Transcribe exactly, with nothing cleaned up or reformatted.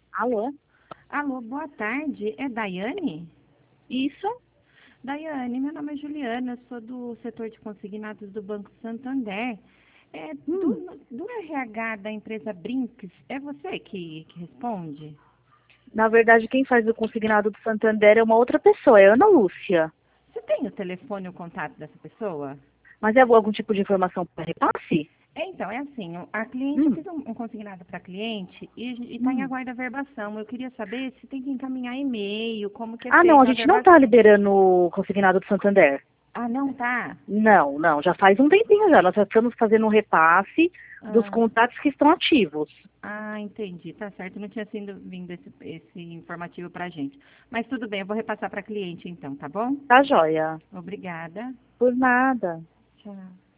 Alô? Alô, boa tarde. É Daiane? Isso? Daiane, meu nome é Juliana, eu sou do setor de consignados do Banco Santander. É, Hum, do, do R H da empresa Brinks, é você que, que responde? na verdade, quem faz o consignado do Santander é uma outra pessoa, é Ana Lúcia. Você tem o telefone e o contato dessa pessoa? Mas é algum tipo de informação para repasse? É, então, é assim, a cliente, eu Hum, fiz um, um consignado para cliente e está em hum. aguardo da verbação. Eu queria saber se tem que encaminhar e-mail, como que é Ah, não, a feita a gente não está verbação. liberando o consignado do Santander. Ah, não tá? Não, não, já faz um tempinho já. Nós já estamos fazendo um repasse dos Ah. contatos que estão ativos. Ah, entendi, tá certo. Não tinha sido vindo esse, esse informativo pra gente. Mas tudo bem, eu vou repassar para cliente então, tá bom? Tá joia. Obrigada. Por nada. Tchau.